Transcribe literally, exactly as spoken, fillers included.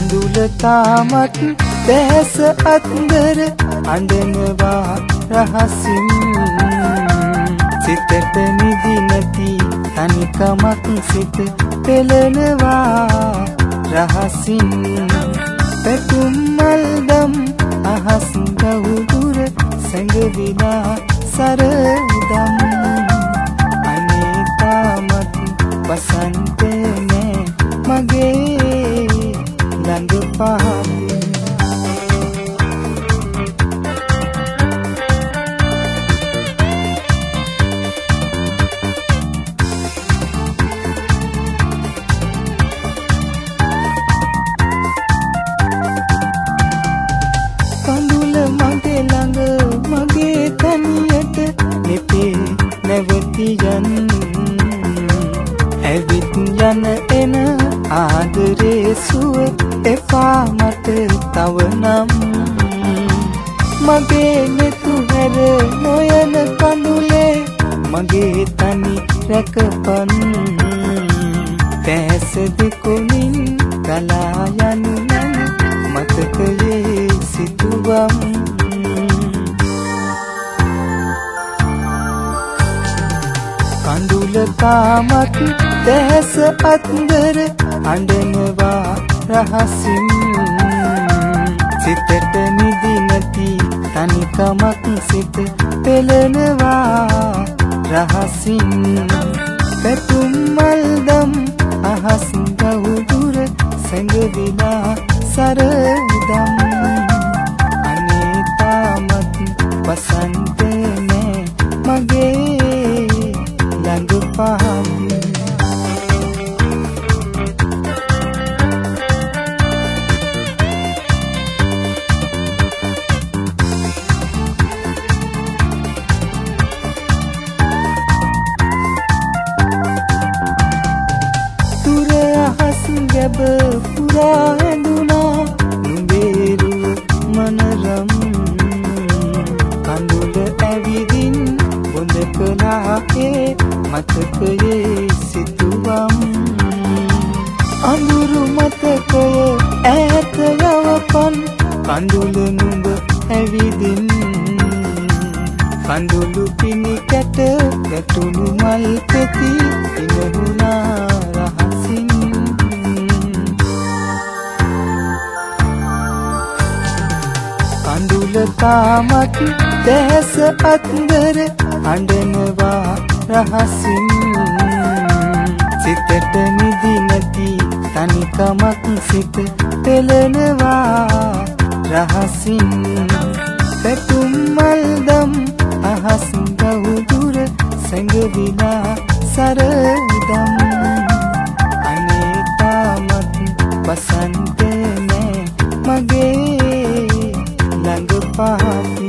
කඳුල තාමත් දැස අත්දර අඬනවා රහසින් සිතට නිදි නැති තනිකමක් සිත පෙළනවා රහසින් පැතුම් මල්දම් අහස් ගහුදුර සැඟවිලා සරදම් අනේ තාමත් වසන්තේ නෑ මගේ ළඟ පහදින් කඳුල මගේ ළඟ මගේ තනියට මෙතේ නැවති යන්න ඇවිත් යන එන ආදරේ සුව එපා මට තව නම් මගේ නෙතු හැර නොයන කඳුලේ මගේ තනි රැකපන් පැස දෙකොමින් ගලා යනු නම් මතකයේ සිතුවම් කඳුල තාමත් දැස අත්දර අඬනවා රහසින් සිතට නිදි නැති තනිකමක් සිත පෙළනවා රහසින් පැතුම් මල්දම් අහස් ගහුදුර සැඟවිලා සරදම් අනේ තාමත් වසන්තේ නෑ මගේ ළඟ පහදින් තුර අහස් ගැබ පුරා ඇඳුනා නුඹේරු මනරම් කඳුල ඇවිදින් බොඳ කලාගේ මතකයේ සිතුවම් අඳුරු මතකය ඈත යවපන් කඳුල නුඹ ඇවිදින් කඳුළු පිණි කැට ගැටුණු මල් පෙති ඉනහුණා රහසින් කඳුල තාමත් දැස අත්දර අඬනවා රහසින් සිතට නිදි නැති තනිකමක් සිත පෙළනවා රහසින් පැතුම් මල්දම් අහස් ගහුදුර සැඟවිලා සරදම් අනේ තාමත් වසන්තේ නෑ මගේ ළඟ පහදින්